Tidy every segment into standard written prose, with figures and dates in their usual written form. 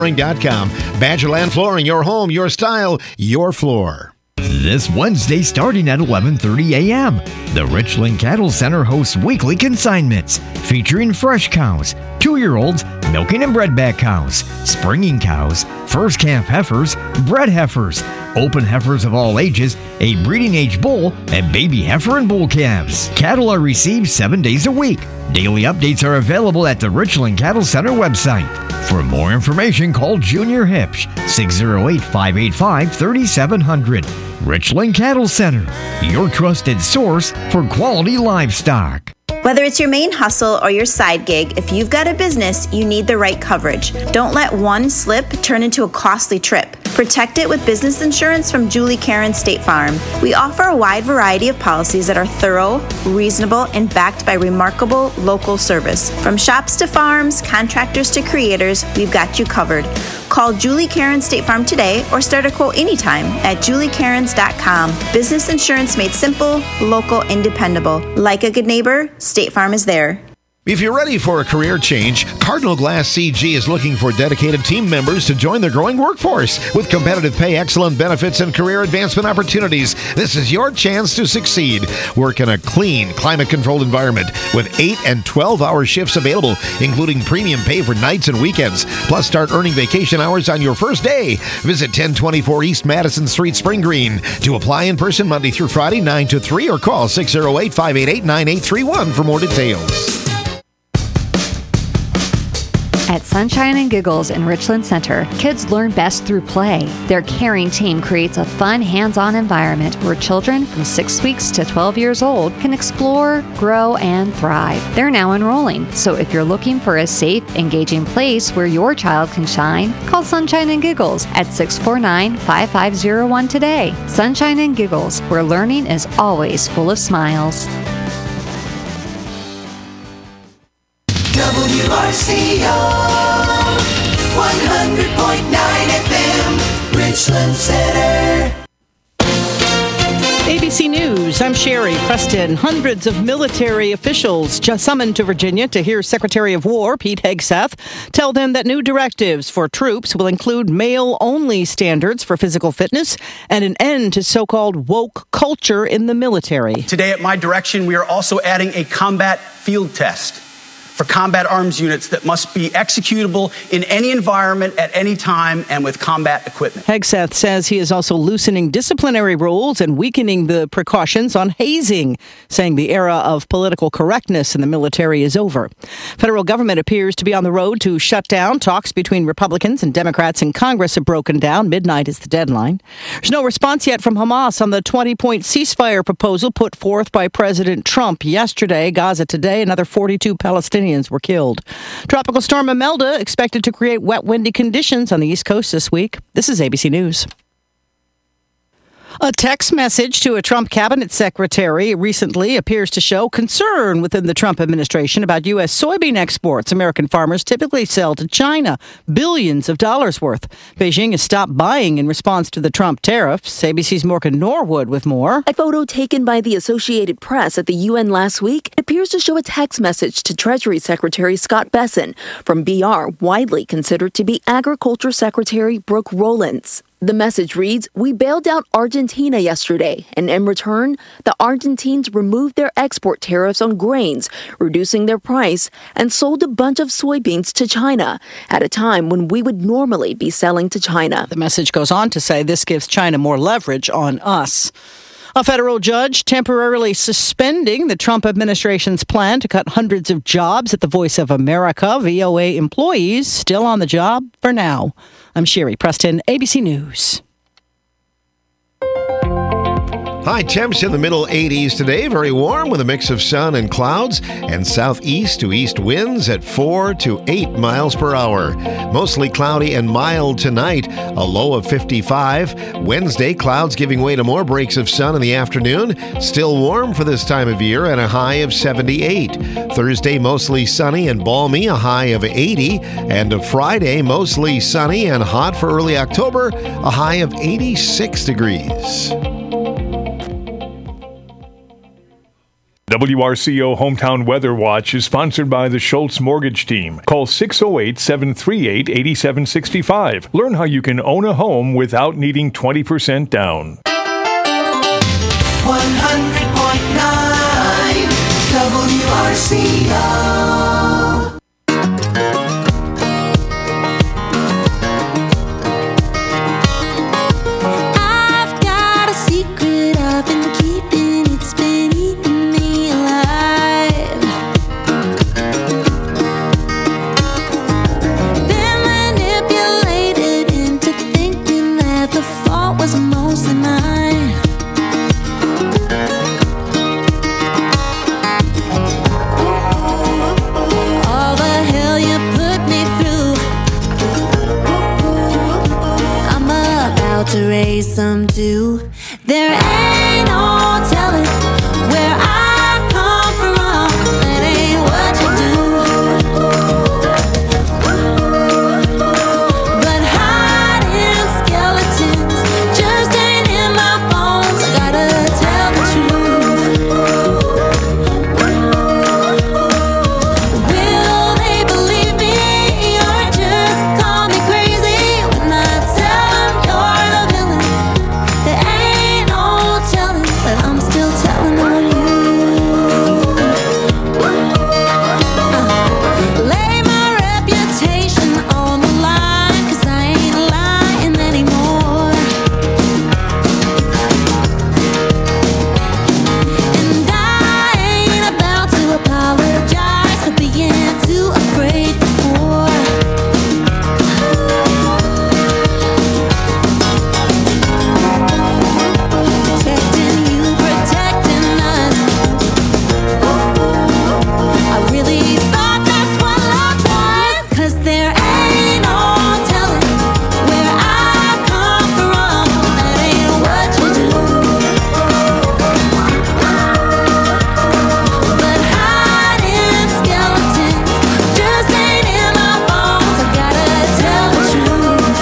Badgerland Flooring, your home, your style, your floor. This Wednesday, starting at 11:30 a.m., the Richland Cattle Center hosts weekly consignments featuring fresh cows, 2-year-olds, milking and bredback cows, springing cows, first calf heifers, bred heifers, open heifers of all ages, a breeding age bull, and baby heifer and bull calves. Cattle are received 7 days a week. Daily updates are available at the Richland Cattle Center website. For more information, call Junior Hipsch, 608-585-3700. Richland Cattle Center, your trusted source for quality livestock. Whether it's your main hustle or your side gig, if you've got a business, you need the right coverage. Don't let one slip turn into a costly trip. Protect it with business insurance from Julie Karen State Farm. We offer a wide variety of policies that are thorough, reasonable, and backed by remarkable local service. From shops to farms, contractors to creators, we've got you covered. Call Julie Karen State Farm today or start a quote anytime at juliekarens.com. Business insurance made simple, local, and dependable. Like a good neighbor, State Farm is there. If you're ready for a career change, Cardinal Glass CG is looking for dedicated team members to join their growing workforce. With competitive pay, excellent benefits, and career advancement opportunities, this is your chance to succeed. Work in a clean, climate-controlled environment with 8 and 12-hour shifts available, including premium pay for nights and weekends. Plus, start earning vacation hours on your first day. Visit 1024 East Madison Street, Spring Green. To apply in person Monday through Friday, 9 to 3, or call 608-588-9831 for more details. At Sunshine and Giggles in Richland Center, kids learn best through play. Their caring team creates a fun, hands-on environment where children from 6 weeks to 12 years old can explore, grow, and thrive. They're now enrolling, so if you're looking for a safe, engaging place where your child can shine, call Sunshine and Giggles at 649-5501 today. Sunshine and Giggles, where learning is always full of smiles. WRCO 100.9 FM, Richland Center. ABC News, I'm Sherry Preston. Hundreds of military officials just summoned to Virginia to hear Secretary of War Pete Hegseth tell them that new directives for troops will include male-only standards for physical fitness and an end to so-called woke culture in the military. Today, at my direction, we are also adding a combat field test for combat arms units that must be executable in any environment at any time and with combat equipment. Hegseth says he is also loosening disciplinary rules and weakening the precautions on hazing, saying the era of political correctness in the military is over. Federal government appears to be on the road to shut down. Talks between Republicans and Democrats in Congress have broken down. Midnight is the deadline. There's no response yet from Hamas on the 20-point ceasefire proposal put forth by President Trump yesterday. Gaza today, another 42 Palestinians were killed. Tropical storm Imelda expected to create wet, windy conditions on the East Coast this week. This is ABC News. A text message to a Trump cabinet secretary recently appears to show concern within the Trump administration about U.S. soybean exports. American farmers typically sell to China billions of dollars worth. Beijing has stopped buying in response to the Trump tariffs. ABC's Morgan Norwood with more. A photo taken by the Associated Press at the UN last week appears to show a text message to Treasury Secretary Scott Bessent from BR, widely considered to be Agriculture Secretary Brooke Rollins. The message reads, "We bailed out Argentina yesterday, and in return, the Argentines removed their export tariffs on grains, reducing their price, and sold a bunch of soybeans to China at a time when we would normally be selling to China." The message goes on to say this gives China more leverage on us. A federal judge temporarily suspending the Trump administration's plan to cut hundreds of jobs at the Voice of America. VOA employees still on the job for now. I'm Sherry Preston, ABC News. High temps in the middle 80s today. Very warm with a mix of sun and clouds, and southeast to east winds at 4 to 8 miles per hour. Mostly cloudy and mild tonight, a low of 55. Wednesday, clouds giving way to more breaks of sun in the afternoon. Still warm for this time of year and a high of 78. Thursday, mostly sunny and balmy, a high of 80. And a Friday, mostly sunny and hot for early October, a high of 86 degrees. WRCO Hometown Weather Watch is sponsored by the Schultz Mortgage Team. Call 608-738-8765. Learn how you can own a home without needing 20% down. 100.9 WRCO. I've got a secret I've been keeping. It's been eating me alive. Been manipulated into thinking that the fault was mostly mine. All the hell you put me through, I'm about to raise some too. There ain't no telling where I come from. That ain't what you do. But hiding skeletons just ain't in my bones. I gotta tell the truth. Will they believe me or just call me crazy when I tell them you're the villain? There ain't no telling, but I'm still telling on you. Lay my reputation on the line, 'cause I ain't lying anymore. And I ain't about to apologize for being too afraid before. Protecting you, protecting us. I really thought that's what love was. 'Cause there ain't no telling where I come from. That ain't what you do. But hiding skeletons just ain't in my bones. I gotta tell the truth.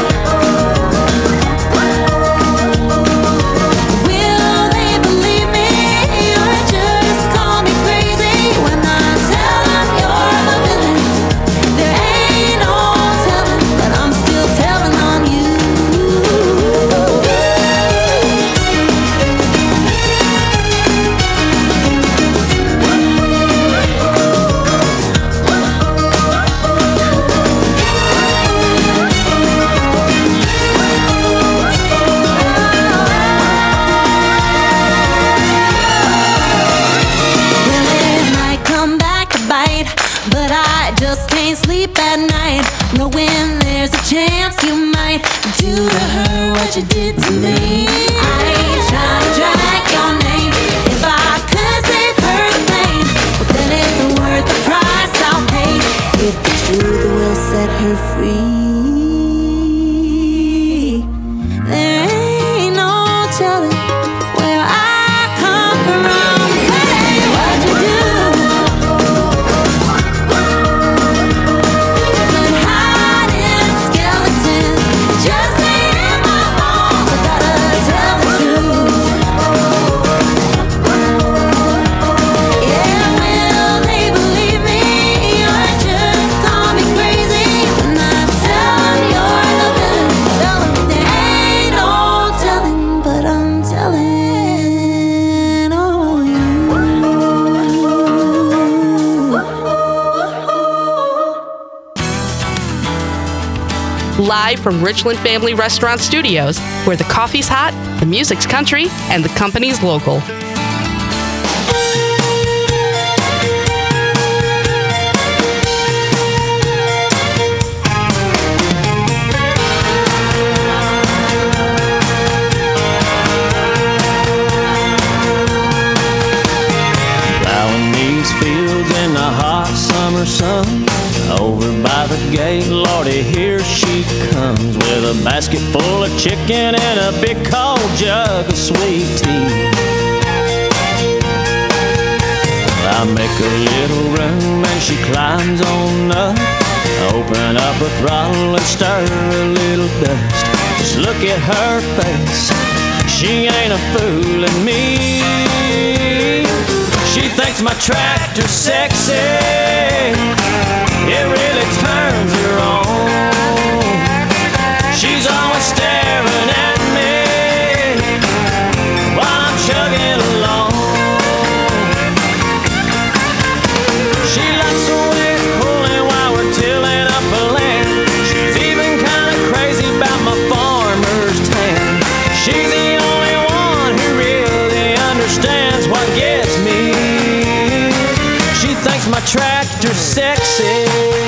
Will they believe me or just call me crazy when I tell them you're the villain? There ain't no telling, but I'm still telling on you. Well, it might come back to bite, but I just can't sleep at night, knowing there's a chance you might do to her what you did to me. I ain't trying to drag your name. If I could save her the pain, but then it's worth the price I'll pay. If the truth will set her free, there ain't no telling where I come from. That ain't what you do. But hiding skeletons just ain't in my bones. I gotta tell the truth. Yeah, will they believe me or just call me crazy when I tell them you're the villain? Tell them there ain't no telling, but I'm telling on you. Live from Richland Family Restaurant Studios, where the coffee's hot, the music's country, and the company's local. Plowing these fields in the hot summer sun. Over by the gate, Lordy, here she comes with a basket full of chicken and a big cold jug of sweet tea. I make a little room and she climbs on up. Open up her throttle and stir a little dust. Just look at her face, she ain't a fooling me. She thinks thinks my tractor sexy. It really turns her on. She's always staring at me while I'm chugging along. She likes the way it's pulling while we're tilling up a land. She's even kind of crazy about my farmer's tan. She's the only one who really understands what gets me. She thinks my tractor's sexy.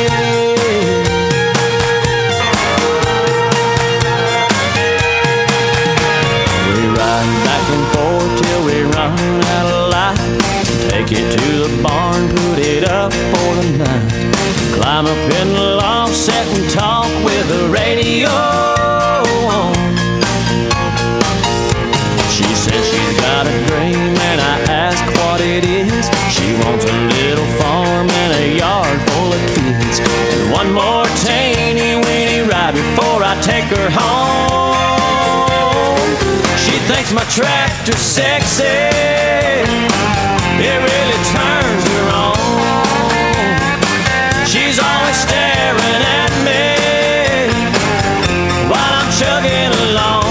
We ride back and forth till we run out of light. Take it to the barn, put it up for the night. Climb up in the loft, sit and talk with the radio on. She says she's got a dream and I ask what it is. She wants a little farm and a yard full of kids, and one more teeny weeny ride before I take her home. She thinks my tractor's sexy. It really turns her on. She's always staring at me while I'm chugging along.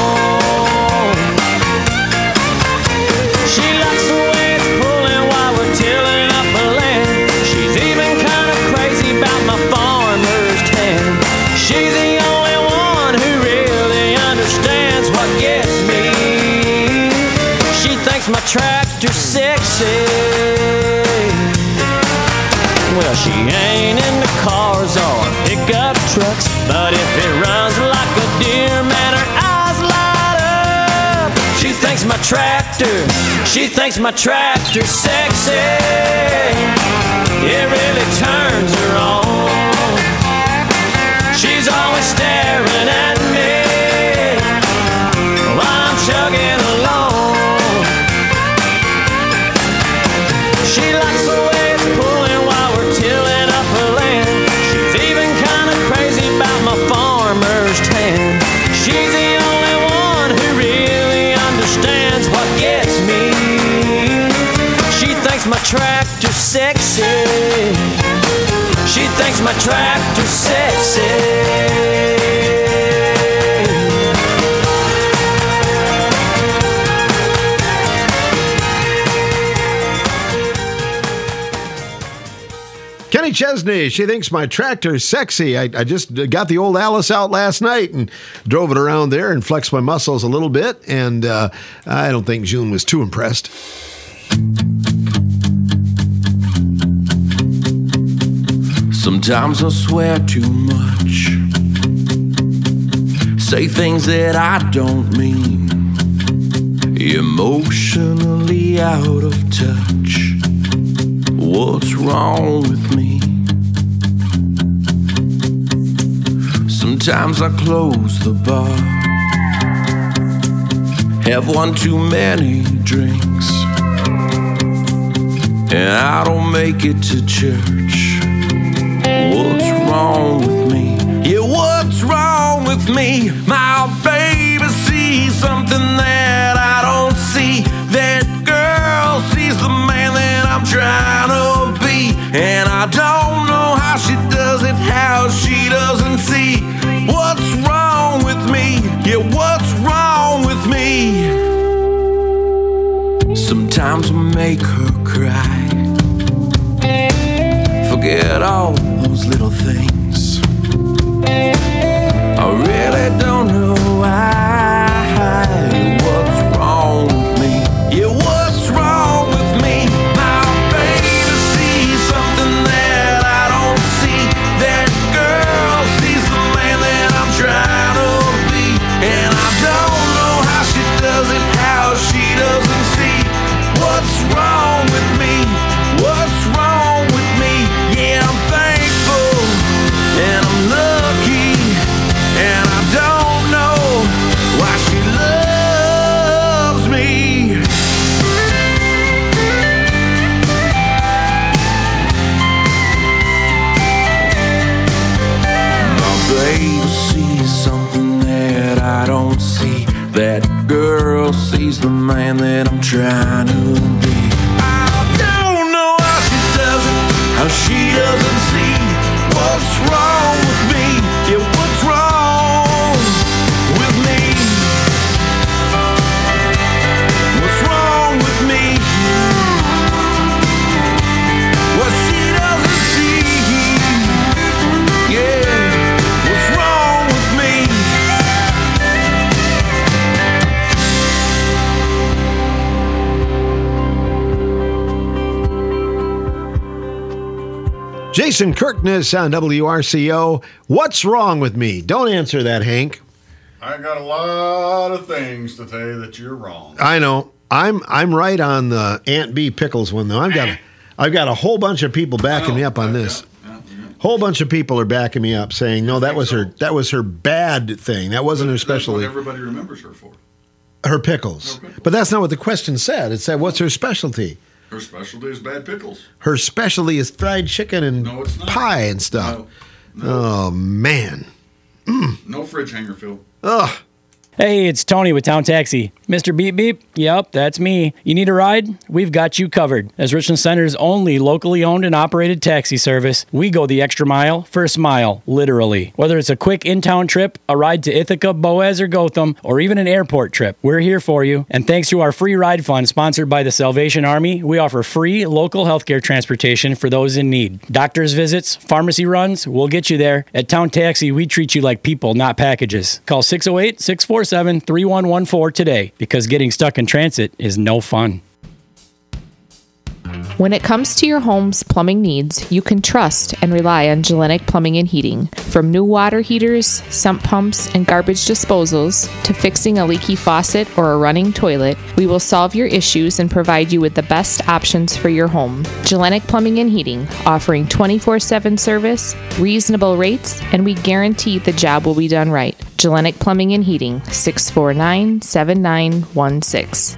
She likes the way it's pulling while we're tilling up the land. She's even kind of crazy about my farmer's tan. She's the only one who really understands what gets me. She thinks my tractor's sexy. Well, she ain't into cars or pickup trucks, but if it runs like a deer, man, her eyes light up. She thinks my tractor's sexy. It really turns her on. She's always staring at me while I'm chugging along. She likes the way it's pulling while we're tilling up her land. She's even kind of crazy about my farmer's tan. She's the only one who really understands what gets me. She thinks my tractor's sexy. She thinks my tractor's sexy. Kenny Chesney, she thinks my tractor's sexy. I just got the old Alice out last night and drove it around there and flexed my muscles a little bit, and I don't think June was too impressed. Sometimes I swear too much, say things that I don't mean, emotionally out of touch. What's wrong with me? Sometimes I close the bar, have one too many drinks, and I don't make it to church. What's wrong with me? Yeah, what's wrong with me? My baby sees something that I don't see. That girl sees the man that I'm trying to be, and I don't know how she does it, how she doesn't see. What's wrong with me? Yeah, what's wrong with me? Sometimes I make her cry, forget all those little things. I really don't know why. What's wrong with me? Yeah, what's wrong with me? My baby sees something that I don't see. That girl sees the man that I'm trying to be, and I don't know how she does it, how she doesn't see. What's wrong with me? What's wrong with me? Yeah, I'm thankful and I'm lucky, and I don't know why she loves me. My baby sees something that I don't see. That girl sees the man that I'm trying to be. I don't know Jason Kirkness on WRCO. What's wrong with me? Don't answer that, Hank. I got a lot of things to tell you that you're wrong. I know. I'm right on the Aunt B pickles one though. I've got a whole bunch of people backing me up on this. Whole bunch of people are backing me up, saying no, that was her bad thing. That wasn't her specialty. That's what everybody remembers her for. Her pickles. But that's not what the question said. It said, what's her specialty? Her specialty is bad pickles. Her specialty is fried chicken and pie and stuff. No. Oh man. No fridge hanger, Phil. Ugh. Hey, it's Tony with Town Taxi. Mr. Beep Beep? Yep, that's me. You need a ride? We've got you covered. As Richland Center's only locally owned and operated taxi service, we go the extra mile, first mile, literally. Whether it's a quick in-town trip, a ride to Ithaca, Boaz, or Gotham, or even an airport trip, we're here for you. And thanks to our free ride fund sponsored by the Salvation Army, we offer free local healthcare transportation for those in need. Doctor's visits, pharmacy runs, we'll get you there. At Town Taxi, we treat you like people, not packages. Call 608-647-3114 today, because getting stuck in transit is no fun. When it comes to your home's plumbing needs, you can trust and rely on Gellenic Plumbing and Heating. From new water heaters, sump pumps, and garbage disposals, to fixing a leaky faucet or a running toilet, we will solve your issues and provide you with the best options for your home. Gellenic Plumbing and Heating, offering 24/7 service, reasonable rates, and we guarantee the job will be done right. Gellenic Plumbing and Heating, 649-7916.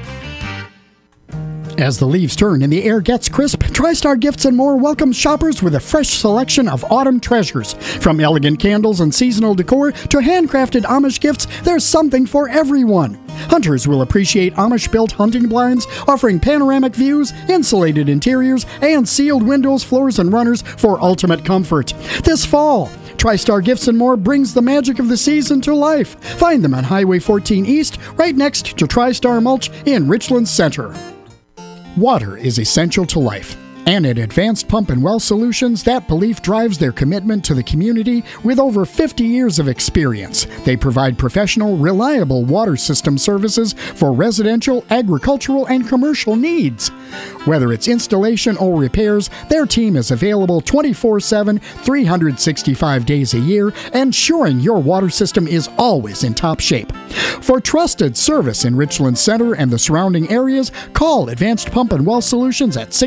As the leaves turn and the air gets crisp, TriStar Gifts and More welcomes shoppers with a fresh selection of autumn treasures. From elegant candles and seasonal decor to handcrafted Amish gifts, there's something for everyone. Hunters will appreciate Amish-built hunting blinds, offering panoramic views, insulated interiors, and sealed windows, floors, and runners for ultimate comfort. This fall, TriStar Gifts and More brings the magic of the season to life. Find them on Highway 14 East, right next to TriStar Mulch in Richland Center. Water is essential to life. And at Advanced Pump and Well Solutions, that belief drives their commitment to the community with over 50 years of experience. They provide professional, reliable water system services for residential, agricultural, and commercial needs. Whether it's installation or repairs, their team is available 24/7, 365 days a year, ensuring your water system is always in top shape. For trusted service in Richland Center and the surrounding areas, call Advanced Pump and Well Solutions at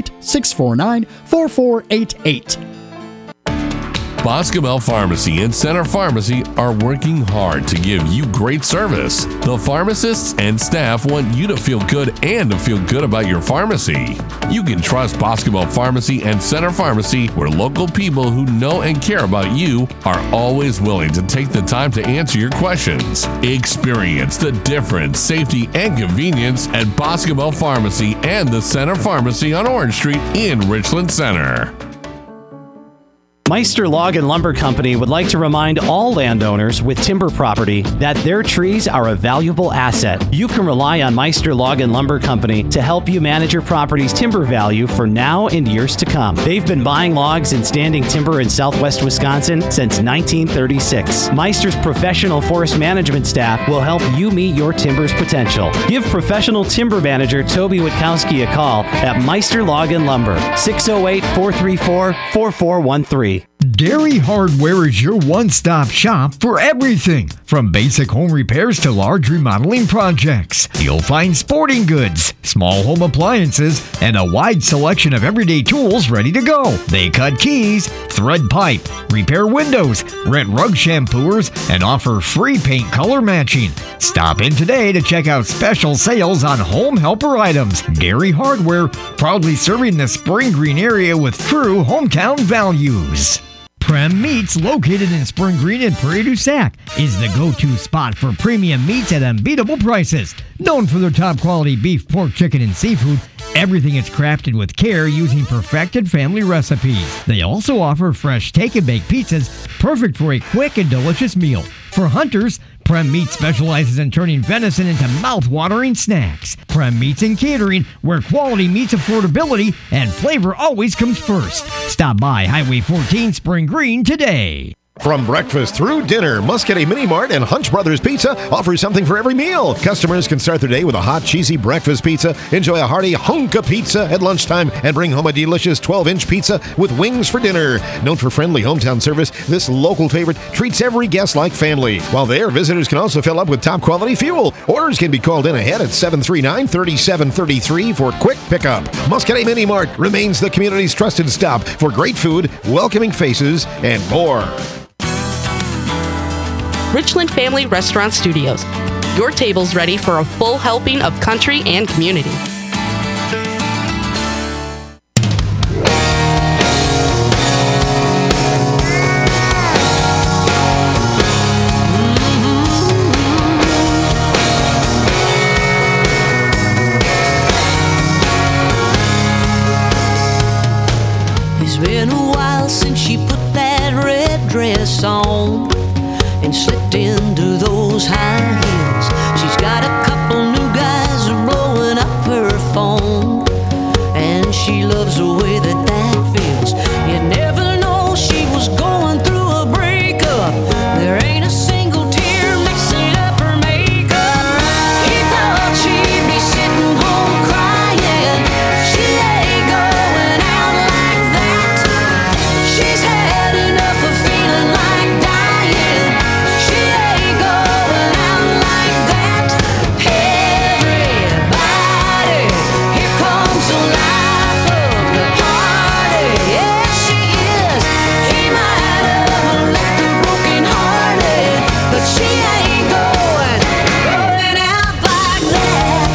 608-649-4488. Boscobel Pharmacy and Center Pharmacy are working hard to give you great service. The pharmacists and staff want you to feel good and to feel good about your pharmacy. You can trust Boscobel Pharmacy and Center Pharmacy, where local people who know and care about you are always willing to take the time to answer your questions. Experience the difference, safety, and convenience at Boscobel Pharmacy and the Center Pharmacy on Orange Street in Richland Center. Meister Log and Lumber Company would like to remind all landowners with timber property that their trees are a valuable asset. You can rely on Meister Log and Lumber Company to help you manage your property's timber value for now and years to come. They've been buying logs and standing timber in southwest Wisconsin since 1936. Meister's professional forest management staff will help you meet your timber's potential. Give professional timber manager Toby Witkowski a call at Meister Log and Lumber, 608-434-4413. Dairy Hardware is your one-stop shop for everything, from basic home repairs to large remodeling projects. You'll find sporting goods, small home appliances, and a wide selection of everyday tools ready to go. They cut keys, thread pipe, repair windows, rent rug shampooers, and offer free paint color matching. Stop in today to check out special sales on home helper items. Dairy Hardware, proudly serving the Spring Green area with true hometown values. Prem Meats, located in Spring Green and Prairie du Sac, is the go-to spot for premium meats at unbeatable prices. Known for their top quality beef, pork, chicken, and seafood, everything is crafted with care using perfected family recipes. They also offer fresh take-and-bake pizzas, perfect for a quick and delicious meal. For hunters, Prem Meats specializes in turning venison into mouth-watering snacks. Prem Meats and Catering, where quality meets affordability and flavor always comes first. Stop by Highway 14 Spring Green today. From breakfast through dinner, Muscatine Mini Mart and Hunch Brothers Pizza offers something for every meal. Customers can start their day with a hot, cheesy breakfast pizza, enjoy a hearty hunk of pizza at lunchtime, and bring home a delicious 12-inch pizza with wings for dinner. Known for friendly hometown service, this local favorite treats every guest like family. While there, visitors can also fill up with top-quality fuel. Orders can be called in ahead at 739-3733 for quick pickup. Muscatine Mini Mart remains the community's trusted stop for great food, welcoming faces, and more. Richland Family Restaurant Studios. Your table's ready for a full helping of country and community. It's been a while since she put that red dress on and slipped into those high heels. She's got a couple new guys who are blowing up her phone, and she loves the way that that feels. You never know she was going through a breakup. There ain't a single tear messing up her makeup. He thought she'd be sitting home crying. She ain't going out like that. She's had enough of feeling like dying. She ain't going out like that. Everybody, here comes the life of the party. Yes, she is. He might have left her broken hearted, but she ain't going out like that.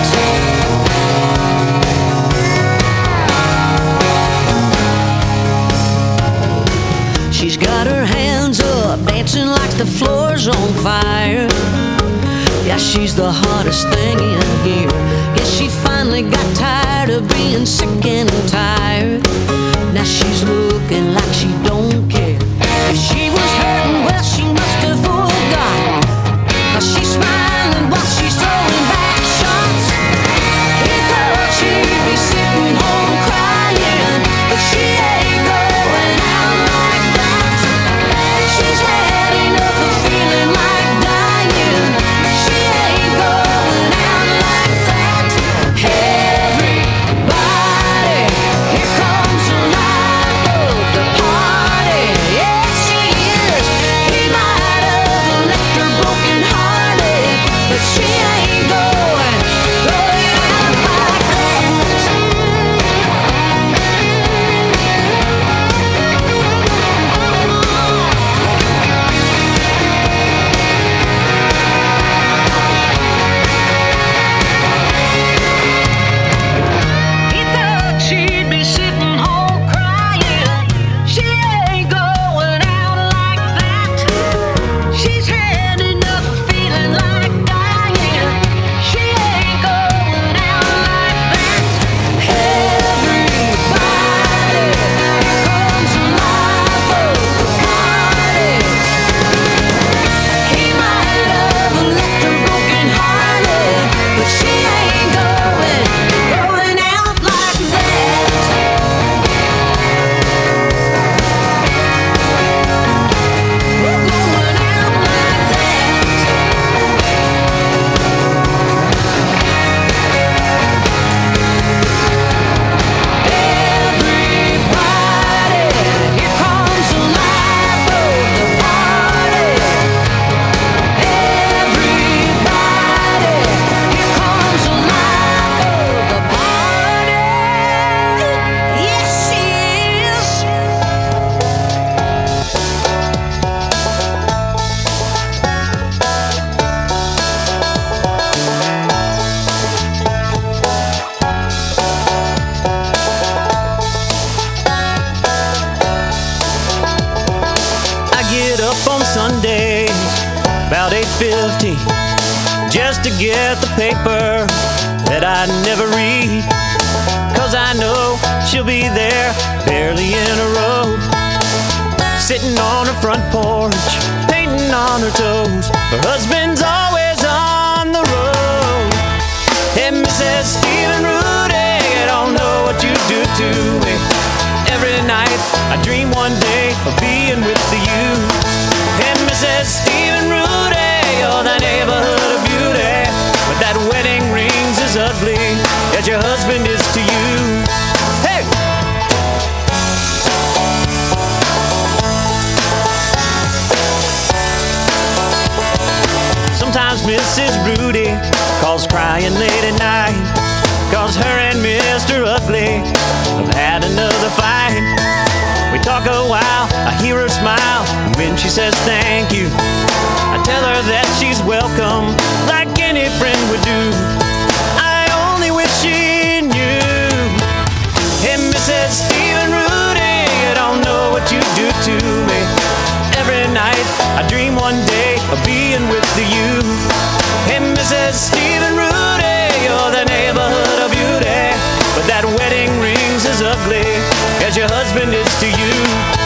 She's got her hands up, dancing like the floor's on fire. Yeah, she's the hottest thing in here. Guess she finally got tired of being sick and tired. Now she's looking like she don't care. If she was hurting, well, she must have forgot. 'Cause she's smiling while she's throwing back shots. He thought she'd be sitting home crying, but she ain't going out like that. She's had enough of feeling like dying. She ain't going out like that. Everybody, here comes the life of the party. Yes, she is. He might have left her broken hearted, but she ain't going out like that. He thought she'd be sitting home crying. She ain't going out like that. She's had enough of feeling like dying. She ain't going out like that. Everybody, here comes the life of the party. He might have left her broken hearted, but she ain't going out like that. We're going out like that. Everybody, here comes the life of the party. Everybody, here comes the life of the party. Yes, she is. I get up on Sundays about 8:15 just to get the paper that I never read. 'Cause I know she'll be there barely in a row, sitting on her front porch, painting on her toes. Her husband's always on the road. Hey, Mrs. Stephen Rudy, I don't know what you do to me. Every night I dream one day of being with you. Sometimes Mrs. Rudy calls crying late at night, 'cause her and Mr. Ugly have had another fight. We talk a while, I hear her smile, and when she says thank you, I tell her that she's welcome, like any friend would do. I only wish she knew. Hey, Mrs. Stephen Rudy, you don't know what you do to me. Every night I dream one day of being with you. Hey, Mrs. Stephen Rudy, you're the neighborhood of beauty, but that wedding ring's as ugly as your husband is to you.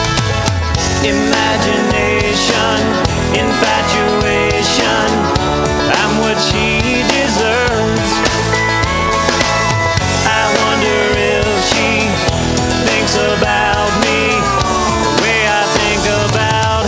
Imagination, infatuation, I'm what she deserves. I wonder if she thinks about me the way I think about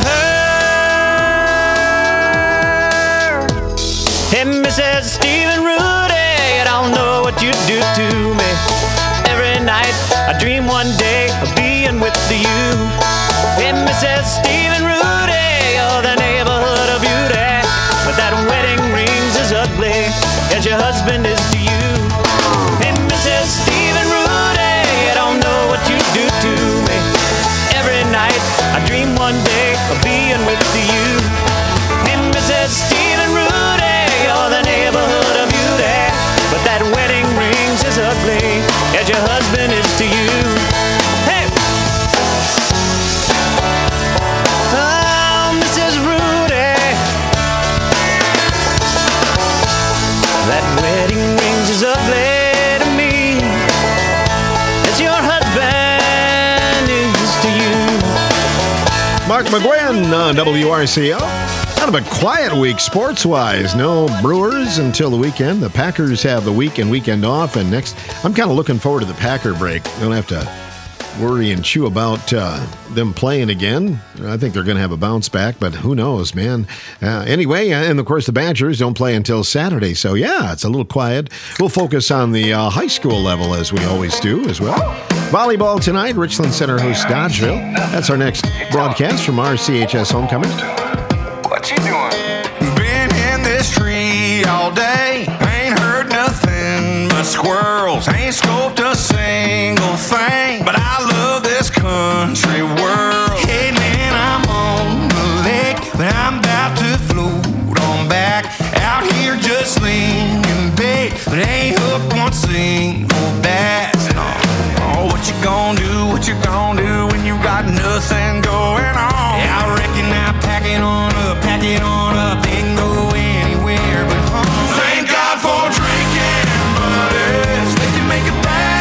her. Hey, Mrs. Stephen Rudy, you don't know what you do to me. Every night I dream one day of being with you. Hey, Mrs. Stephen Rudy, you're the neighborhood of beauty, but that wedding ring's as ugly as your husband is to you. Hey, Mrs. Stephen Rudy, you don't know what you do to me. Every night I dream one day of being with you. Hey, Mrs. Stephen Rudy, you're the neighborhood of beauty, but that wedding ring's as ugly as your husband is to you. Hey! Oh, Mrs. Rudy, that wedding ring's as ugly to me as your husband is to you. Mark McGuinn on WRCO. Kind of a quiet week sports-wise. No Brewers until the weekend. The Packers have the week and weekend off, and next, I'm kind of looking forward to the Packer break. Don't have to worry and chew about them playing again. I think they're going to have a bounce back, but who knows, man. Anyway, and of course, the Badgers don't play until Saturday, so yeah, it's a little quiet. We'll focus on the high school level, as we always do, as well. Volleyball tonight, Richland Center hosts Dodgeville. That's our next broadcast from our CHS Homecoming. What you doing? Been in this tree all day. Ain't heard nothing but squirrels. Ain't scoped a single thing. But I love this country world. Hey man, I'm on the lake, but I'm about to float on back. Out here just leaning bait, but ain't hooked one single bass. Oh, what you gonna do? What you gonna do when you got nothing going on? Yeah, I reckon I pack it on up, ain't go anywhere but home. Thank God for drinking buddies, they can make it bad.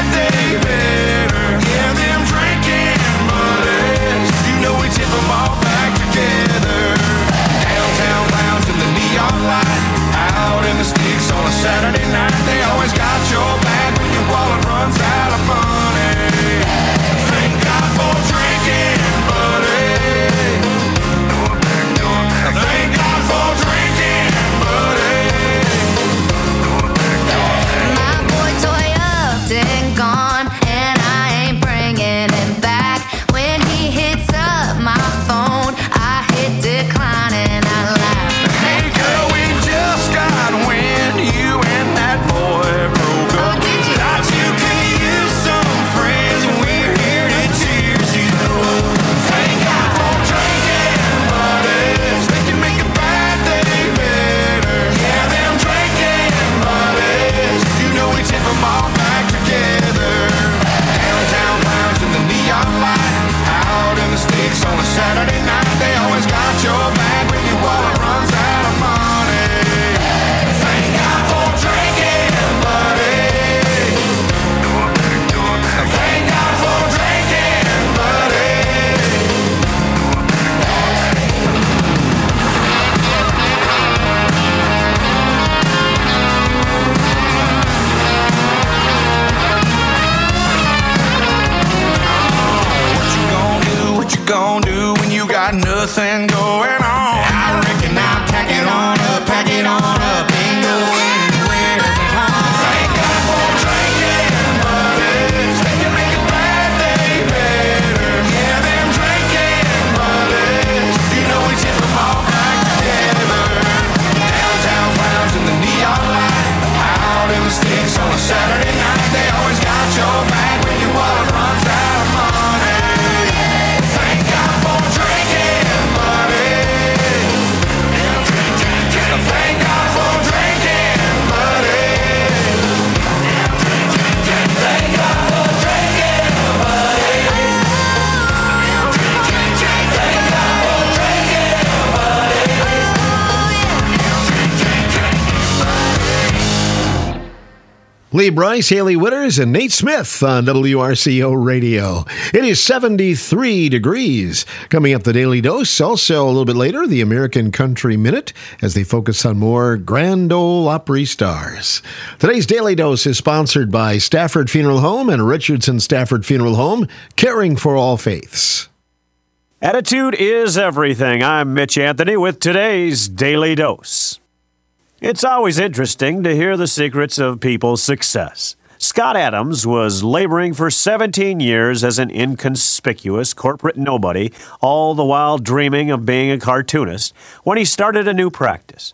Lee Bryce, Haley Witters, and Nate Smith on WRCO Radio. It is 73 degrees. Coming up, the Daily Dose. Also, a little bit later, the American Country Minute, as they focus on more Grand Ole Opry stars. Today's Daily Dose is sponsored by Stafford Funeral Home and Richardson Stafford Funeral Home, caring for all faiths. Attitude is everything. I'm Mitch Anthony with today's Daily Dose. It's always interesting to hear the secrets of people's success. Scott Adams was laboring for 17 years as an inconspicuous corporate nobody, all the while dreaming of being a cartoonist, when he started a new practice.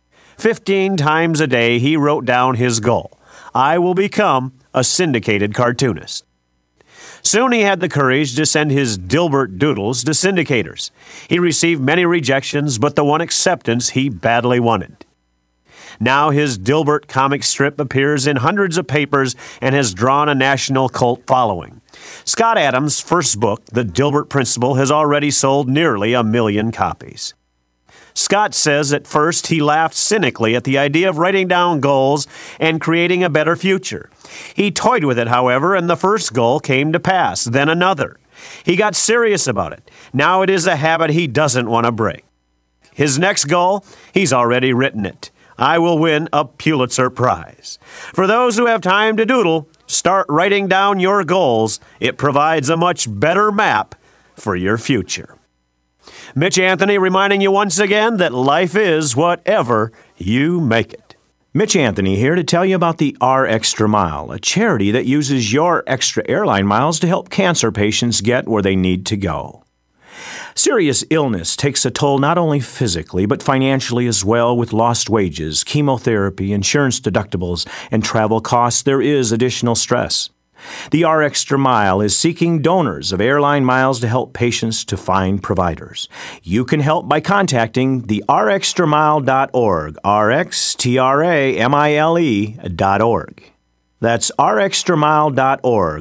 15 times a day he wrote down his goal: I will become a syndicated cartoonist. Soon he had the courage to send his Dilbert doodles to syndicators. He received many rejections, but the one acceptance he badly wanted. Now his Dilbert comic strip appears in hundreds of papers and has drawn a national cult following. Scott Adams' first book, The Dilbert Principle, has already sold nearly 1 million copies. Scott says at first he laughed cynically at the idea of writing down goals and creating a better future. He toyed with it, however, and the first goal came to pass, then another. He got serious about it. Now it is a habit he doesn't want to break. His next goal, he's already written it: I will win a Pulitzer Prize. For those who have time to doodle, start writing down your goals. It provides a much better map for your future. Mitch Anthony reminding you once again that life is whatever you make it. Mitch Anthony here to tell you about the R Extra Mile, a charity that uses your extra airline miles to help cancer patients get where they need to go. Serious illness takes a toll not only physically, but financially as well. With lost wages, chemotherapy, insurance deductibles, and travel costs, there is additional stress. The R Extra Mile is seeking donors of airline miles to help patients to find providers. You can help by contacting the rxtramile.org, rxtramile.org. That's rxtramile.org,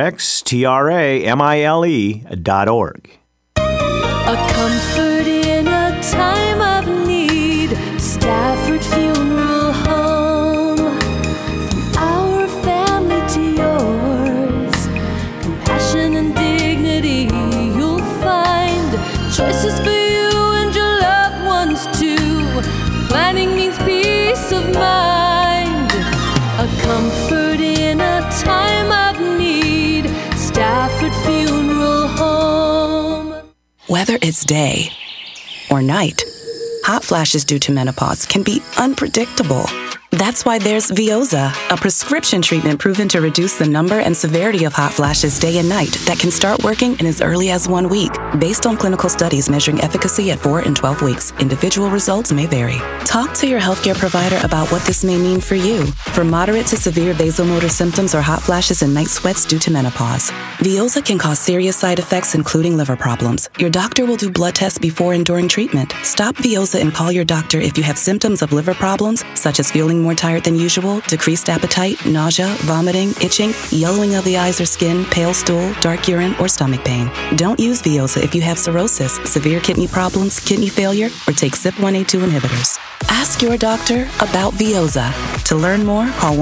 rxtramile.org. A comfort in a time of need. Stafford Funeral Home. From our family to yours. Compassion and dignity you'll find. Choices for you and your loved ones too. Planning means peace of mind. A comfort in a time of need. Stafford Funeral Home. Whether it's day or night, hot flashes due to menopause can be unpredictable. That's why there's Veoza, a prescription treatment proven to reduce the number and severity of hot flashes day and night that can start working in as early as 1 week. Based on clinical studies measuring efficacy at 4 and 12 weeks, individual results may vary. Talk to your healthcare provider about what this may mean for you. For moderate to severe vasomotor symptoms or hot flashes and night sweats due to menopause, Veoza can cause serious side effects, including liver problems. Your doctor will do blood tests before and during treatment. Stop Veoza and call your doctor if you have symptoms of liver problems, such as feeling more tired than usual, decreased appetite, nausea, vomiting, itching, yellowing of the eyes or skin, pale stool, dark urine, or stomach pain. Don't use Veoza if you have cirrhosis, severe kidney problems, kidney failure, or take CYP1A2 inhibitors. Ask your doctor about Veoza. To learn more, call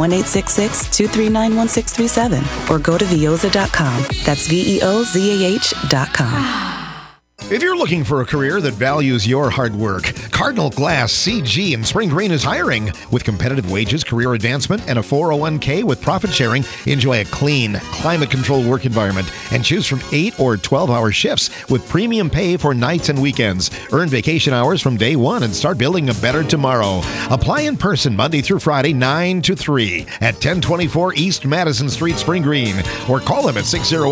1-866-239-1637 or go to Veoza.com. That's VEOZAH.com. If you're looking for a career that values your hard work, Cardinal Glass CG in Spring Green is hiring. With competitive wages, career advancement, and a 401k with profit sharing, enjoy a clean, climate-controlled work environment and choose from 8 or 12-hour shifts with premium pay for nights and weekends. Earn vacation hours from day one and start building a better tomorrow. Apply in person Monday through Friday, 9 to 3 at 1024 East Madison Street, Spring Green, or call them at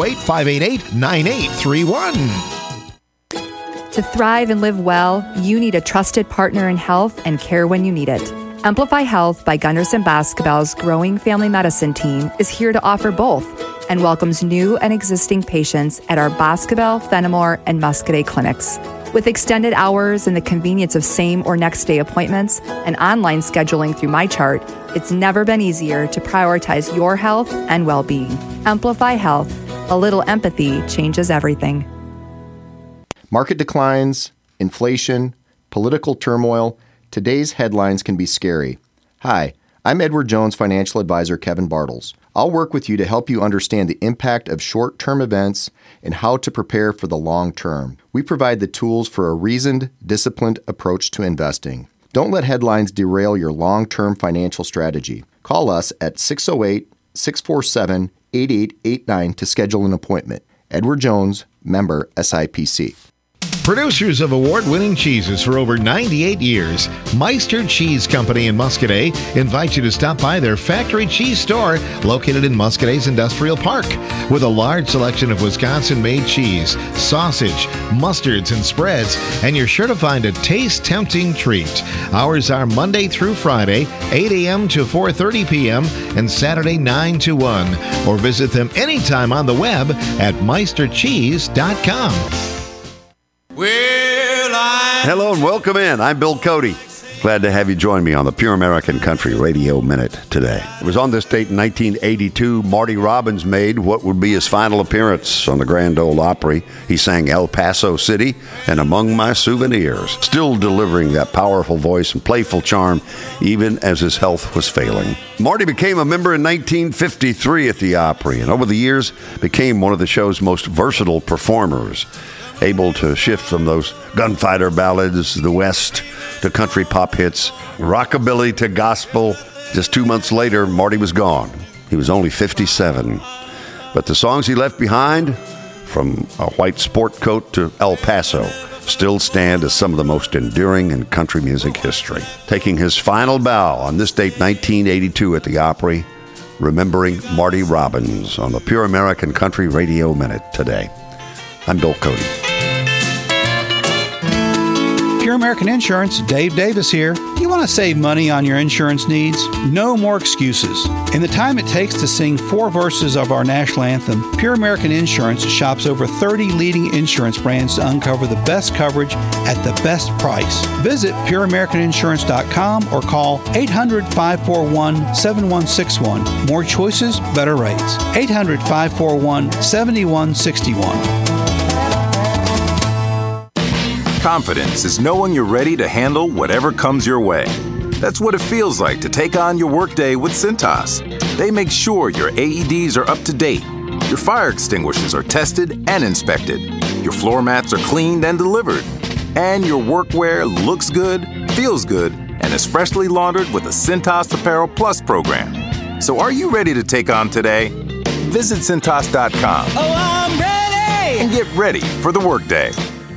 608-588-9831. To thrive and live well, you need a trusted partner in health and care when you need it. Amplify Health by Gunderson Basketball's growing family medicine team is here to offer both and welcomes new and existing patients at our Basketball, Fenimore, and Muscadet clinics. With extended hours and the convenience of same or next day appointments and online scheduling through MyChart, it's never been easier to prioritize your health and well-being. Amplify Health. A little empathy changes everything. Market declines, inflation, political turmoil. Today's headlines can be scary. Hi, I'm Edward Jones Financial Advisor Kevin Bartles. I'll work with you to help you understand the impact of short-term events and how to prepare for the long term. We provide the tools for a reasoned, disciplined approach to investing. Don't let headlines derail your long-term financial strategy. Call us at 608-647-8889 to schedule an appointment. Edward Jones, member SIPC. Producers of award-winning cheeses for over 98 years, Meister Cheese Company in Muscadet invite you to stop by their factory cheese store located in Muscadet's Industrial Park. With a large selection of Wisconsin-made cheese, sausage, mustards, and spreads, and you're sure to find a taste-tempting treat. Hours are Monday through Friday, 8 a.m. to 4:30 p.m., and Saturday 9 to 1. Or visit them anytime on the web at meistercheese.com. Hello and welcome in. I'm Bill Cody. Glad to have you join me on the Pure American Country Radio Minute today. It was on this date in 1982, Marty Robbins made what would be his final appearance on the Grand Ole Opry. He sang El Paso City and Among My Souvenirs, still delivering that powerful voice and playful charm even as his health was failing. Marty became a member in 1953 at the Opry and over the years became one of the show's most versatile performers, able to shift from those gunfighter ballads, the West, to country pop hits, rockabilly to gospel. Just 2 months later, Marty was gone. He was only 57. But the songs he left behind, from A White Sport Coat to El Paso, still stand as some of the most enduring in country music history. Taking his final bow on this date, 1982 at the Opry, remembering Marty Robbins on the Pure American Country Radio Minute today. I'm Bill Cody. Pure American Insurance, Dave Davis here. You want to save money on your insurance needs? No more excuses. In the time it takes to sing 4 verses of our national anthem, Pure American Insurance shops over 30 leading insurance brands to uncover the best coverage at the best price. Visit pureamericaninsurance.com or call 800-541-7161. More choices, better rates. 800-541-7161. Confidence is knowing you're ready to handle whatever comes your way. That's what it feels like to take on your workday with Cintas. They make sure your AEDs are up to date, your fire extinguishers are tested and inspected, your floor mats are cleaned and delivered, and your workwear looks good, feels good, and is freshly laundered with the Cintas Apparel Plus program. So are you ready to take on today? Visit Cintas.com. Oh, I'm ready! And get ready for the workday.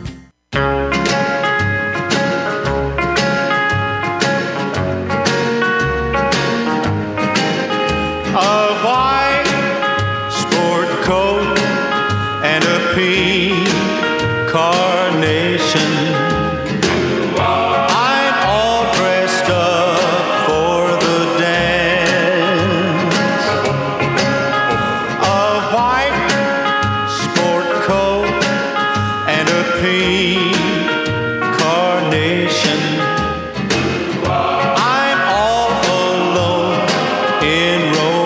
A white sport coat and a pink carnation. I'm all dressed up for the dance. A white sport coat and a pink carnation. I'm all alone in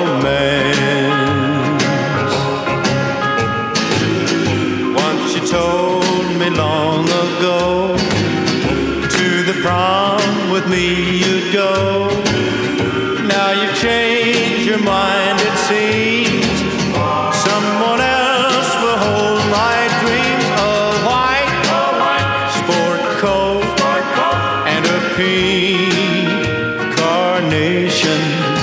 once you told me long ago, to the prom with me you'd go. Now you've changed your mind, it seems. Someone else will hold my dreams. A white sport coat and a pink carnation.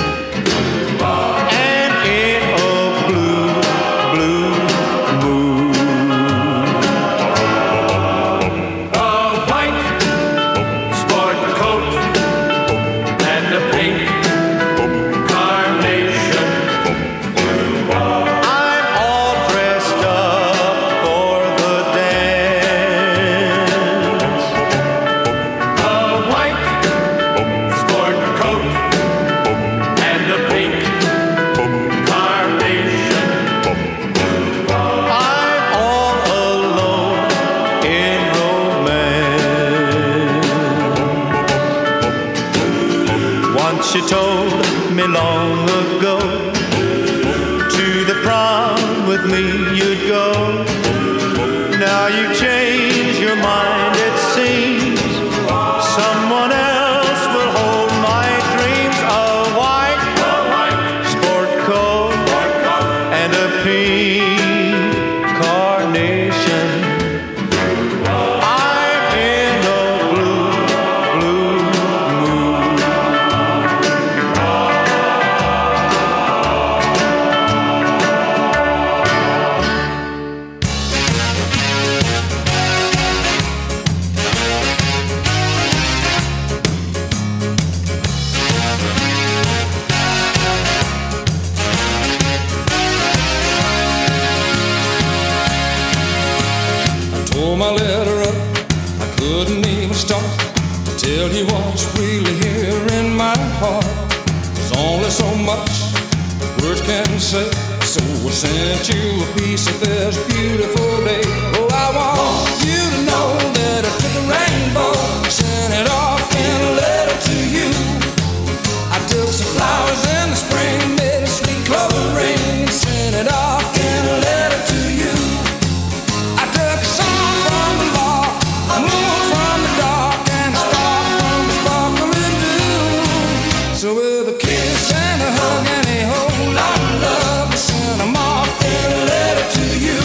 You told me long ago, to the prom with me you'd go. Now you've changed your mind, it seems. Someone else will hold my dreams. A my heart. There's only so much words can say. So I sent you a piece of this beautiful day. Oh, I want you to know that I took a rainbow, sent it off in a letter to you. I took some flowers in the spring, made a sweet clover ring, and sent it off in a letter to you. I took a song from the law, a moon from the dark, and a star from the sparkling dew. So with a kiss and a hug and a whole lot of love, I sent them off in a letter to you.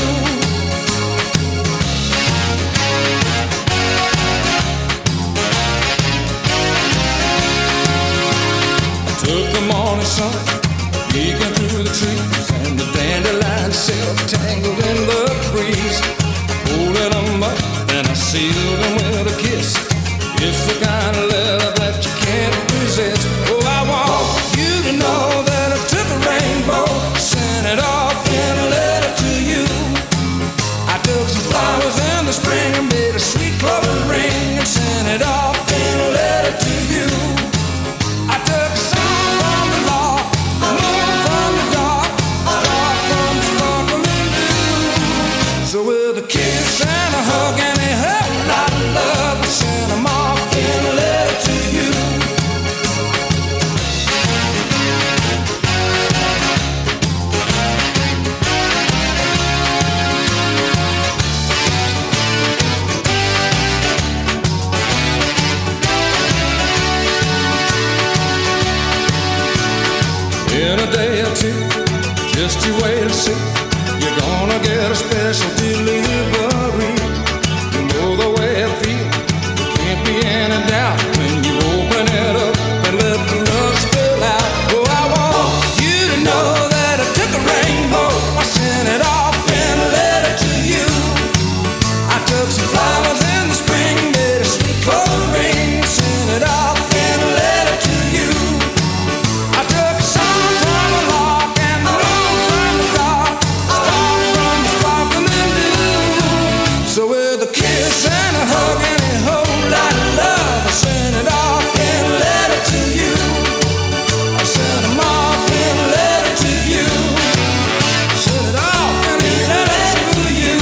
I took the morning sun, peeking through the trees, and the dandelion silk tangled in the breeze. Holding them up, and I sealed them with a kiss. It's the kind of love that you can't resist. Oh, I want you to know that I took a rainbow, sent it off in a letter to you. I took some flowers in the spring and made a sweet clover ring, and sent it off in a letter to you. I took a song from the law, a moon from the dark, a star from the sparkling dew. So with a kiss and a hug and a whole lot of love, I sent them off in a letter to you. In a day or two, just you wait and see. You're gonna get a special delivery. You know the way I feel, there can't be any doubt when you open it up and let the love spill out. Oh, I want you to know that I took a rainbow, I sent it off in a letter to you. I took some flowers in the spring, made a sweet clover ring, sent it off in a letter to you. I took a song from a lark and the moon from the dark, a star from the sparkling dew. So with a kiss and a hug and a whole lot of love, I sent it off in a letter to you. I sent them off in a letter to you. Sent it off in a letter to you.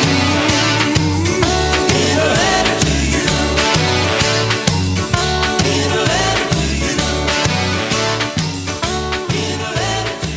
In a letter to you. In a letter to you. In a letter to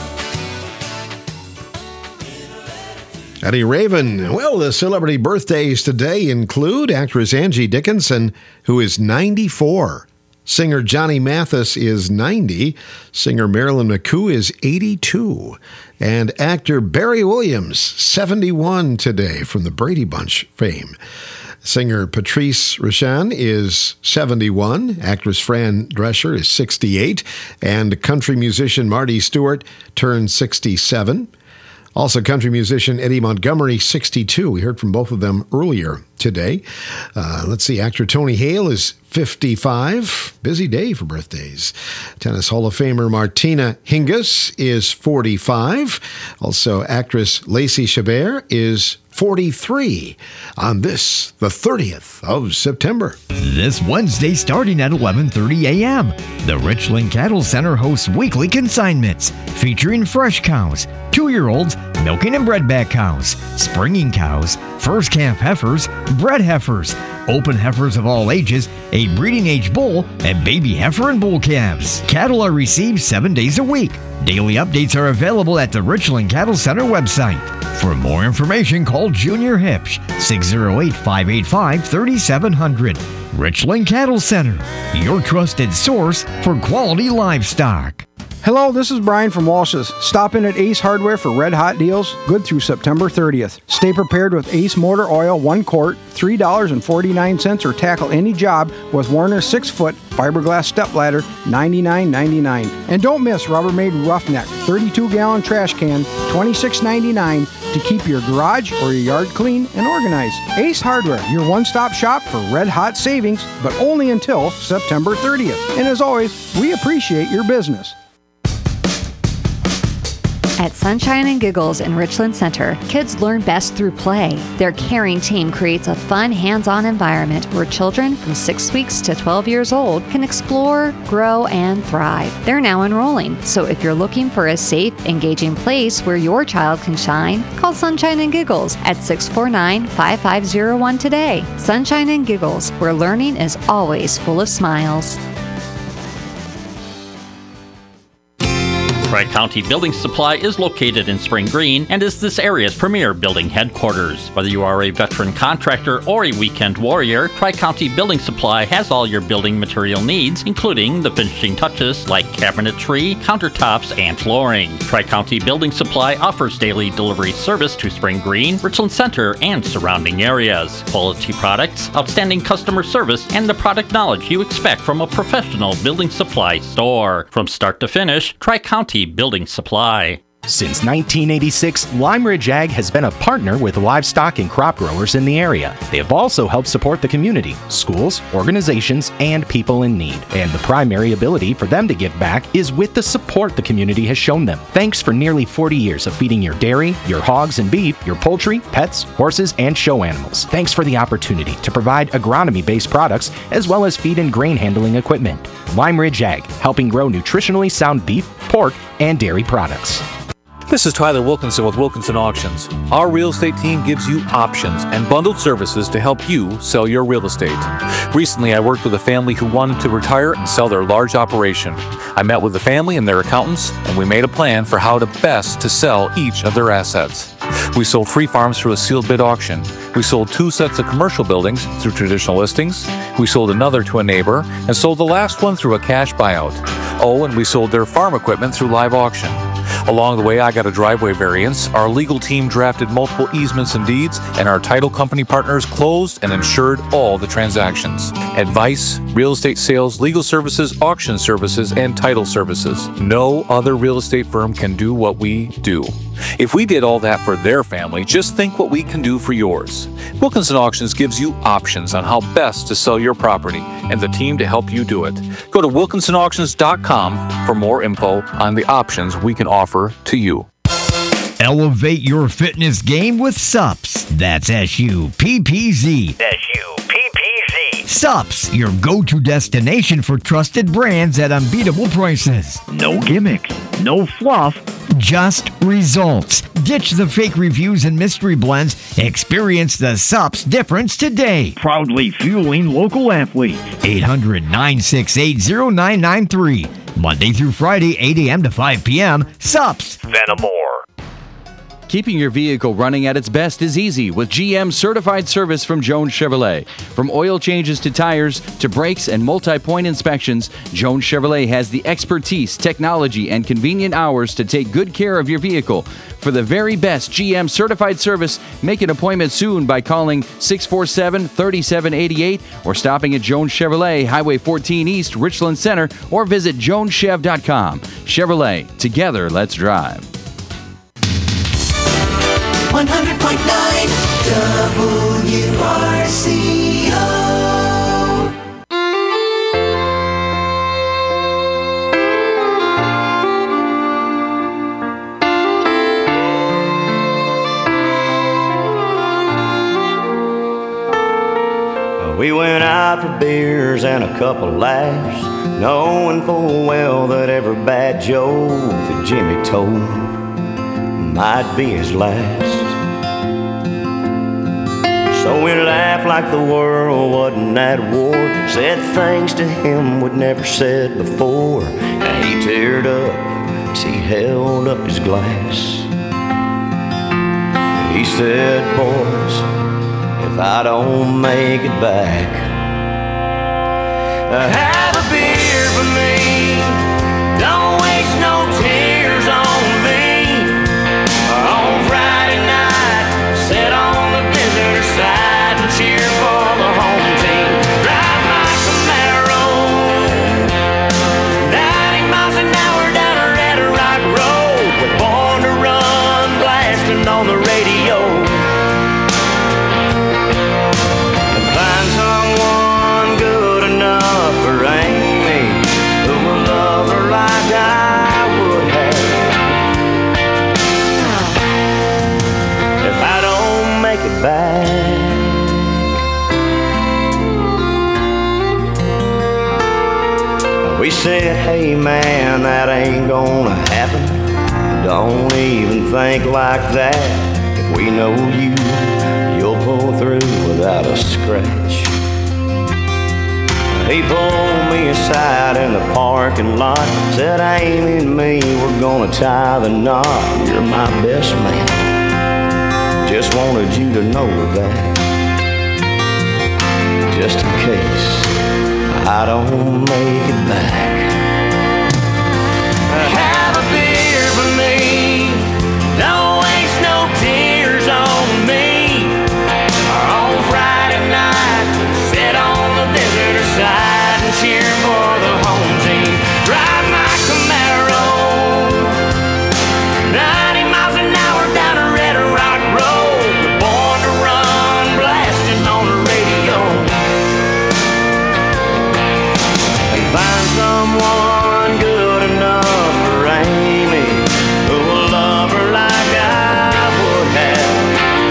you. Eddie Raven. Well, the celebrity birthdays today include actress Angie Dickinson, who is 94. Singer Johnny Mathis is 90. Singer Marilyn McCoo is 82. And actor Barry Williams, 71 today, from the Brady Bunch fame. Singer Patrice Rushen is 71. Actress Fran Drescher is 68. And country musician Marty Stewart turned 67. Also, country musician Eddie Montgomery, 62. We heard from both of them earlier today. Let's see, actor Tony Hale is 55. Busy day for birthdays. Tennis Hall of Famer Martina Hingis is 45. Also, actress Lacey Chabert is 43 on this, the 30th of September. This Wednesday starting at 11:30 a.m., the Richland Cattle Center hosts weekly consignments featuring fresh cows, 2-year-olds, milking and bredback cows, springing cows, first calf heifers, bred heifers, open heifers of all ages, a breeding age bull, and baby heifer and bull calves. Cattle are received 7 days a week. Daily updates are available at the Richland Cattle Center website. For more information, call Junior Hipsch, 608-585-3700. Richland Cattle Center, your trusted source for quality livestock. Hello, this is Brian from Walsh's. Stop in at Ace Hardware for red hot deals, good through September 30th. Stay prepared with Ace Motor Oil 1 quart, $3.49, or tackle any job with Warner 6-foot fiberglass stepladder, $99.99. And don't miss Rubbermaid Roughneck 32-gallon trash can, $26.99, to keep your garage or your yard clean and organized. Ace Hardware, your one-stop shop for red hot savings, but only until September 30th. And as always, we appreciate your business. At Sunshine and Giggles in Richland Center, kids learn best through play. Their caring team creates a fun, hands-on environment where children from 6 weeks to 12 years old can explore, grow, and thrive. They're now enrolling, so if you're looking for a safe, engaging place where your child can shine, call Sunshine and Giggles at 649-5501 today. Sunshine and Giggles, where learning is always full of smiles. Tri-County Building Supply is located in Spring Green and is this area's premier building headquarters. Whether you are a veteran contractor or a weekend warrior, Tri-County Building Supply has all your building material needs, including the finishing touches like cabinetry, countertops, and flooring. Tri-County Building Supply offers daily delivery service to Spring Green, Richland Center, and surrounding areas. Quality products, outstanding customer service, and the product knowledge you expect from a professional building supply store. From start to finish, Tri-County Building Supply. Since 1986, Lime Ridge Ag has been a partner with livestock and crop growers in the area. They have also helped support the community, schools, organizations, and people in need. And the primary ability for them to give back is with the support the community has shown them. Thanks for nearly 40 years of feeding your dairy, your hogs and beef, your poultry, pets, horses, and show animals. Thanks for the opportunity to provide agronomy-based products as well as feed and grain handling equipment. Lime Ridge Ag, helping grow nutritionally sound beef, pork, and dairy products. This is Tyler Wilkinson with Wilkinson Auctions. Our real estate team gives you options and bundled services to help you sell your real estate. Recently, I worked with a family who wanted to retire and sell their large operation. I met with the family and their accountants, and we made a plan for how to best to sell each of their assets. We sold 3 farms through a sealed bid auction. We sold 2 sets of commercial buildings through traditional listings. We sold another to a neighbor and sold the last one through a cash buyout. Oh, and we sold their farm equipment through live auction. Along the way, I got a driveway variance, our legal team drafted multiple easements and deeds, and our title company partners closed and insured all the transactions. Advice, real estate sales, legal services, auction services, and title services. No other real estate firm can do what we do. If we did all that for their family, just think what we can do for yours. Wilkinson Auctions gives you options on how best to sell your property and the team to help you do it. Go to wilkinsonauctions.com for more info on the options we can offer to you. Elevate your fitness game with SUPS. That's SUPPZ. SUPS, your go-to destination for trusted brands at unbeatable prices. No gimmicks, no fluff, just results. Ditch the fake reviews and mystery blends. Experience the SUPS difference today. Proudly fueling local athletes. 800-968-0993. Monday through Friday, 8 a.m. to 5 p.m. SUPS. Venamore. Keeping your vehicle running at its best is easy with GM certified service from Jones Chevrolet. From oil changes to tires to brakes and multi-point inspections, Jones Chevrolet has the expertise, technology, and convenient hours to take good care of your vehicle. For the very best GM certified service, make an appointment soon by calling 647-3788 or stopping at Jones Chevrolet, Highway 14 East, Richland Center, or visit joneschev.com. Chevrolet, together let's drive. 100.9 WRCO. We went out for beers and a couple laughs, knowing full well that every bad joke that Jimmy told might be his last. So we laughed like the world wasn't at war, said things to him we'd never said before, and he teared up as he held up his glass. He said, boys, if I don't make it back, have a beer for me, don't waste no tears on me. On Friday night, sit on the visitor side and cheer for the home team. Drive my Camaro 90 miles an hour down a Red Rock Road, with Born to Run blasting on the radio. And find someone good enough for We said, hey man, that ain't gonna happen. Don't even think like that. If we know you, you'll pull through without a scratch. He pulled me aside in the parking lot, said, Amy and me, we're gonna tie the knot. You're my best man, just wanted you to know that. Just in case I don't make it back. Have a beer for me, don't waste no tears on me. On Friday night, sit on the visitor side and cheer for the home team. Drive my Camaro 90 miles an hour down a Red Rock Road. Born to run, blasting on the radio. And find someone good enough for Amy, who will love her like I would have.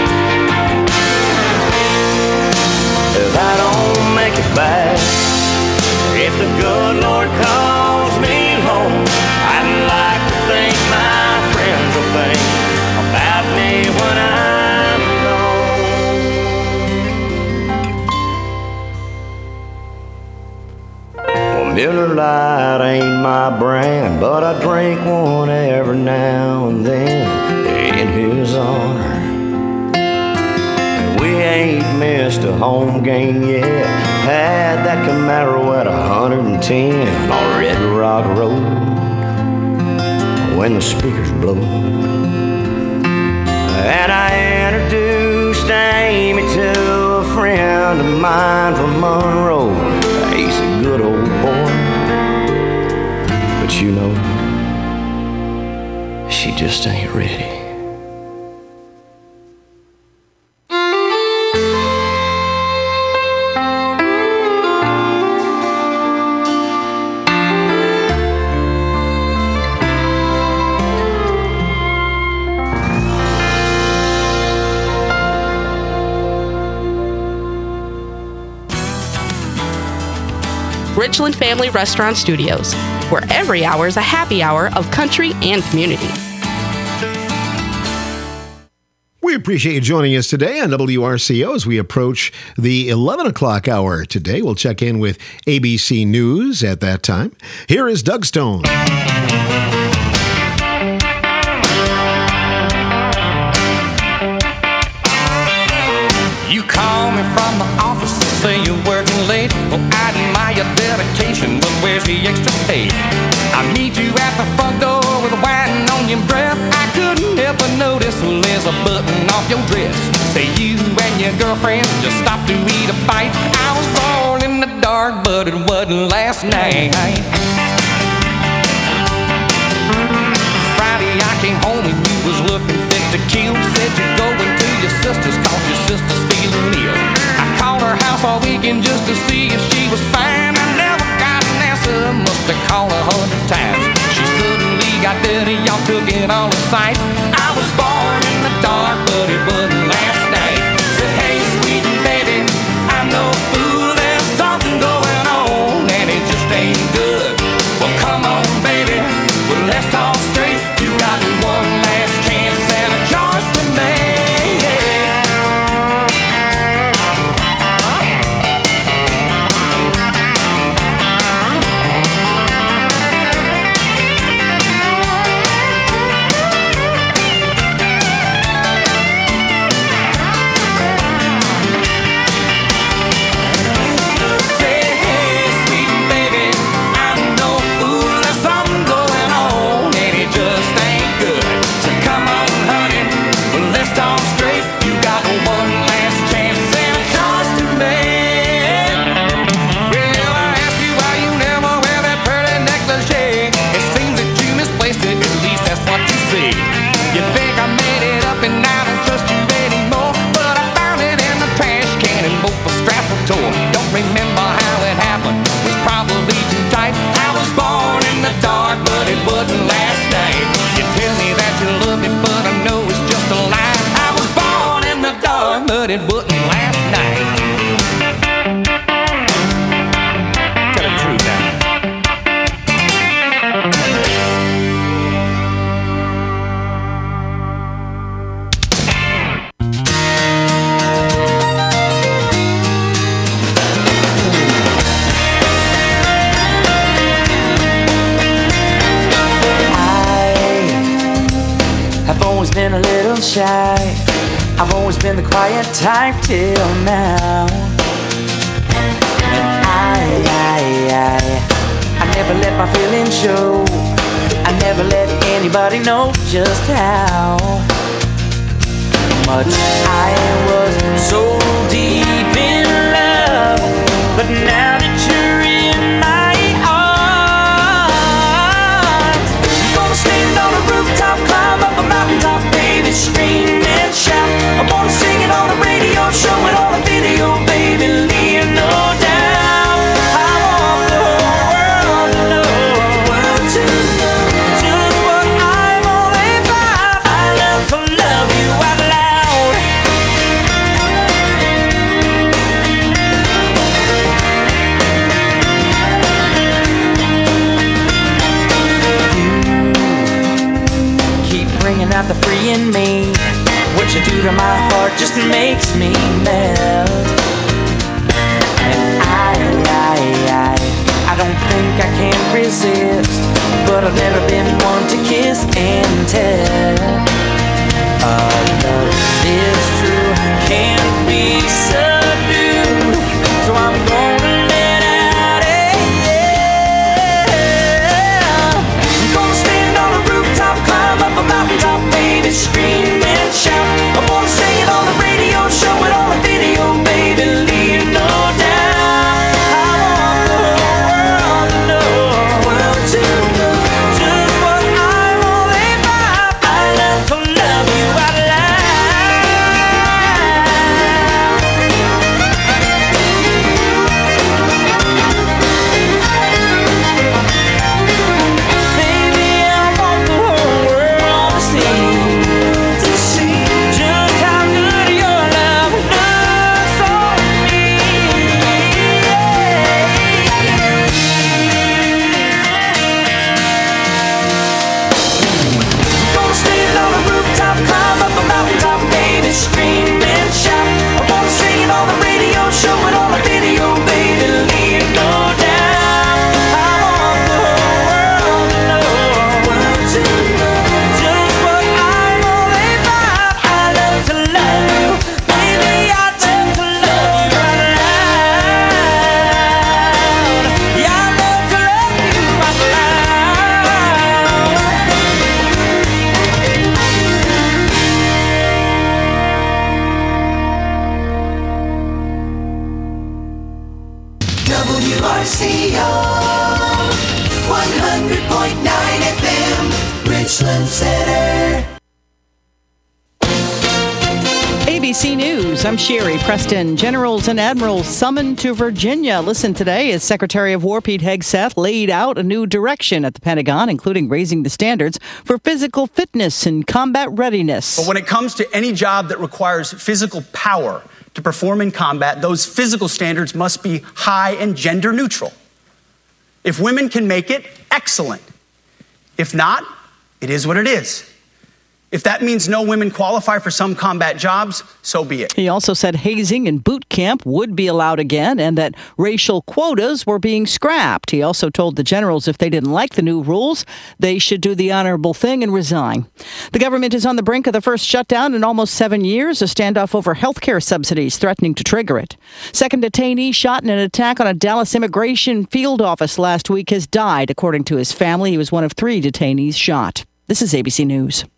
If I don't make it back, if the good Lord calls me home, I'd like to think my friends will think about me when I'm gone. Well, Miller Lite ain't my brand, but I drink one every now and then in his honor. We ain't missed a home game yet. Had that Camaro at 110 on Red Rock Road when the speakers blow. And I introduced Amy to a friend of mine from Monroe. He's a good old boy, but you know, she just ain't ready. Richland Family Restaurant Studios, where every hour is a happy hour of country and community. We appreciate you joining us today on WRCO as we approach the 11 o'clock hour. Today, we'll check in with ABC News at that time. Here is Doug Stone. You call me from the office and say you're working late. Well, I admire your dedication, but where's the extra pay? I meet you at the front door with wine on your breath. I couldn't help but notice, well, there's a button off your dress. Say you and your girlfriend just stopped to eat a bite. I was born in the dark, but it wasn't last night. Friday I came home and you was looking fit to kill. Said you're going to your sister's cause your sister's feeling ill. I called her house all weekend just to see if she was fine. I never got an answer, must have called 100 times. She suddenly got dirty, y'all took it all the sight. I was born in the dark, but it wasn't last night. Said, hey sweet baby, I'm no fool, there's something going on and it just ain't good. Well come on baby, well let's talk straight. You got one last chance and a choice to make. been a little shy. I've always been the quiet type till now. And I never let my feelings show. I never let anybody know just how much I was so deep in love. But now that you're in my arms, I'm gonna stand on a rooftop, climb up a mountaintop, baby, scream and shout. I'm gonna sing it on the radio, show it on the video, baby, leave no doubt. I want the world to know, just what I'm all about. I love to love you out loud. Bringing out the free in me. What you do to my heart just makes me melt. And I don't think I can resist, but I've never been one to kiss and tell. Love is true, can't be subdued, so I'm gonna let out I'm gonna stand on a rooftop, climb up a mountaintop, baby, scream and shout. I wanna sing it on the radio, show it on the video, baby, leave no doubt. I want the world to know, just what I'm all about. I love to love you out loud. Baby, I want the whole world to see just how good your love does for me. Gonna stand on a rooftop, climb up a mountaintop, baby, scream and shout. I wanna sing it on the radio, show it on the video, baby, leave no doubt. I want the whole world to know, just what I'm all about. I love to love you, baby, I love to love you out loud. Yeah, I love to love you out WRCO 100.9 FM, Richland Center. ABC News, I'm Sherry Preston. Generals and admirals summoned to Virginia. Listen today as Secretary of War Pete Hegseth laid out a new direction at the Pentagon, including raising the standards for physical fitness and combat readiness. But when it comes to any job that requires physical power to perform in combat, those physical standards must be high and gender neutral. If women can make it, excellent. If not, it is what it is. If that means no women qualify for some combat jobs, so be it. He also said hazing and boot camp would be allowed again and that racial quotas were being scrapped. He also told the generals if they didn't like the new rules, they should do the honorable thing and resign. The government is on the brink of the first shutdown in almost 7 years, a standoff over health care subsidies threatening to trigger it. Second detainee shot in an attack on a Dallas immigration field office last week has died, according to his family. He was one of 3 detainees shot. This is ABC News.